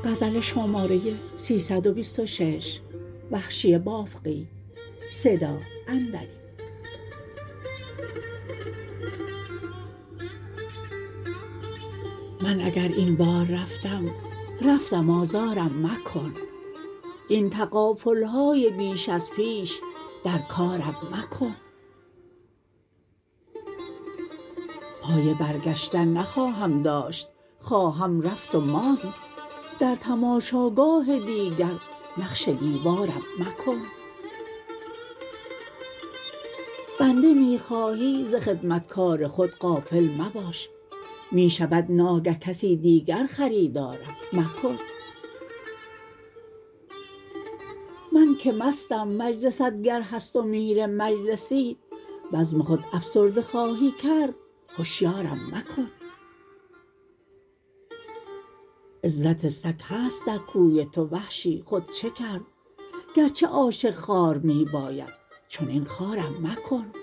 غزل شماره 326 وحشی بافقی صدا اندری. من اگر این بار رفتم آزارم مکن. این تغافلهای بیش از پیش در کارم مکن. پای برگشتن نخواهم داشت، خواهم رفت و ماند. در تماشاگاه دیگر نقش دیوارم مکن. بنده میخواهی ز خدمتکار خود غافل مباش. می شود ناگه کسی دیگر خریدارم مکن. من که مستم مجلست گر هست و میر مجلسی، بزم خود افسرده خواهی کرد هشیارم مکن. عزت سگ هست در کوی تو وحشی خود چه کرد. گرچه عاشق خوار می باید چنین خوارم مکن.